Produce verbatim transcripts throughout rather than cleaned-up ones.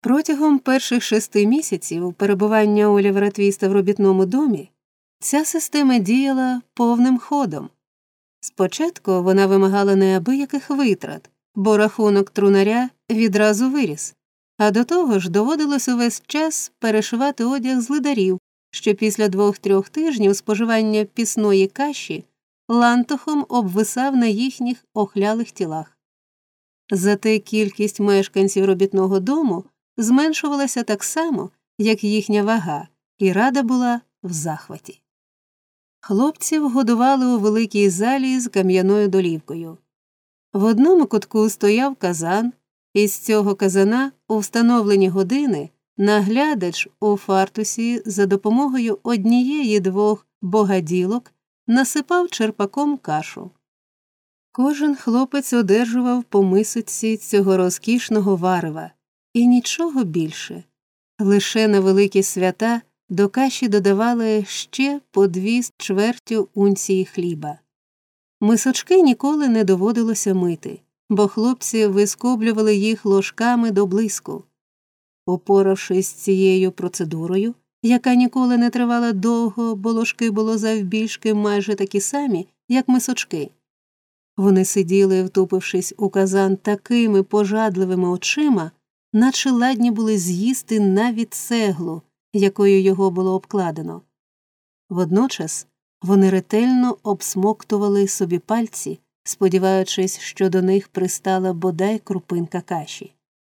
Протягом перших шести місяців перебування Олівера Твіста в робітному домі ця система діяла повним ходом. Спочатку вона вимагала неабияких витрат, бо рахунок трунаря відразу виріс, а до того ж доводилось увесь час перешивати одяг з лидарів, що після двох-трьох тижнів споживання пісної каші лантухом обвисав на їхніх охлялих тілах. Зате кількість мешканців робітного дому зменшувалася так само, як їхня вага, і рада була в захваті. Хлопців годували у великій залі з кам'яною долівкою. В одному кутку стояв казан, і з цього казана у встановлені години наглядач у фартусі за допомогою однієї-двох богаділок насипав черпаком кашу. Кожен хлопець одержував по мисочці цього розкішного варева, і нічого більше. Лише на великі свята до каші додавали ще по дві з чвертю унції хліба. Мисочки ніколи не доводилося мити, бо хлопці вискоблювали їх ложками до блиску. Упоравшись з цією процедурою, яка ніколи не тривала довго, бо ложки було завбільшки майже такі самі, як мисочки, вони сиділи, втупившись у казан такими пожадливими очима, наче ладні були з'їсти навіть цеглу, якою його було обкладено. Водночас вони ретельно обсмоктували собі пальці, сподіваючись, що до них пристала бодай крупинка каші.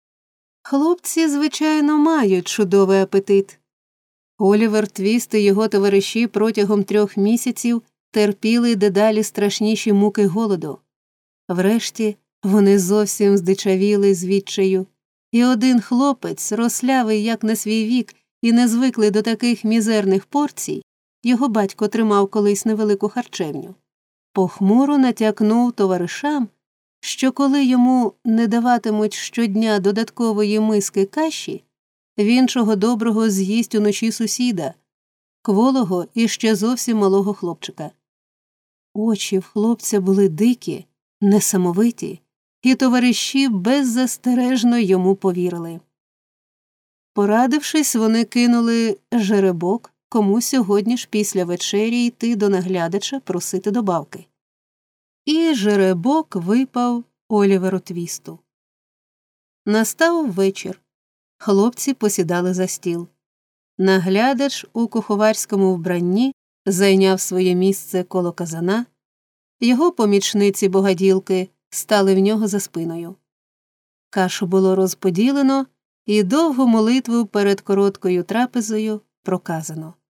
Хлопці, звичайно, мають чудовий апетит. Олівер Твіст і його товариші протягом трьох місяців терпіли дедалі страшніші муки голоду. Врешті вони зовсім здичавіли з відчаю, і один хлопець, рослявий як на свій вік і не звиклий до таких мізерних порцій, його батько тримав колись невелику харчевню, похмуро натякнув товаришам, що коли йому не даватимуть щодня додаткової миски каші, він чого доброго з'їсть уночі сусіда, кволого і ще зовсім малого хлопчика. Очі в хлопця були дикі, несамовиті, і товариші беззастережно йому повірили. Порадившись, вони кинули жеребок, кому сьогодні ж після вечері йти до наглядача просити добавки. І жеребок випав Оліверу Твісту. Настав вечір. Хлопці посідали за стіл. Наглядач у куховарському вбранні зайняв своє місце коло казана, його помічниці-богаділки стали в нього за спиною. Кашу було розподілено, і довгу молитву перед короткою трапезою проказано.